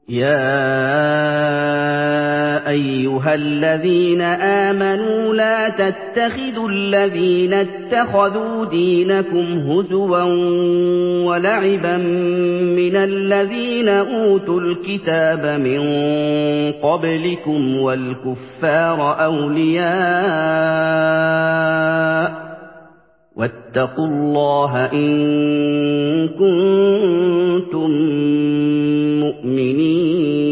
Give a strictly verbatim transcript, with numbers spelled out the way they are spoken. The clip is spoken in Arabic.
يَا أَيُّهَا الَّذِينَ آمَنُوا لَا تَتَّخِذُوا الَّذِينَ اتَّخَذُوا دِينَكُمْ هُزُوًا وَلَعِبًا مِّنَ الَّذِينَ أُوتُوا الْكِتَابَ مِن قَبْلِكُمْ وَالْكُفَّارَ أَوْلِيَاءَ ۚ وَاتَّقُوا اللَّهَ إِن كُنتُم مُّؤْمِنِينَ